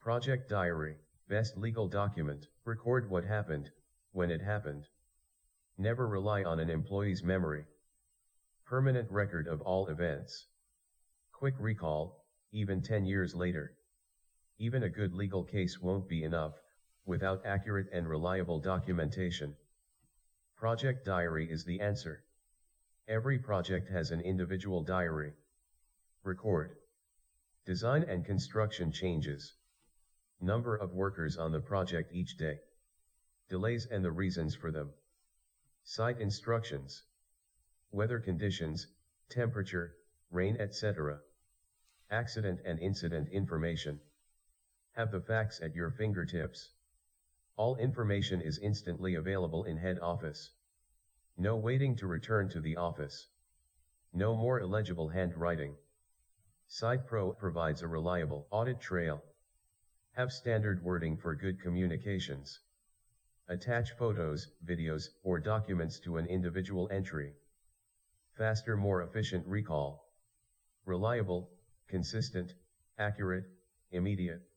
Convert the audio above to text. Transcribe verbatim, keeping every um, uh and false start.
Project Diary, best legal document. Record what happened, when it happened. Never rely on an employee's memory. Permanent record of all events. Quick recall, even ten years later. Even a good legal case won't be enough, without accurate and reliable documentation. Project Diary is the answer. Every project has an individual diary. Record. Design and construction changes. Number of workers on the project each day. Delays and the reasons for them. Site instructions. Weather conditions, temperature, rain, et cetera. Accident and incident information. Have the facts at your fingertips. All information is instantly available in head office. No waiting to return to the office. No more illegible handwriting. SitePro provides a reliable audit trail. Have standard wording for good communications. Attach photos, videos, or documents to an individual entry. Faster, more efficient recall. Reliable, consistent, accurate, immediate.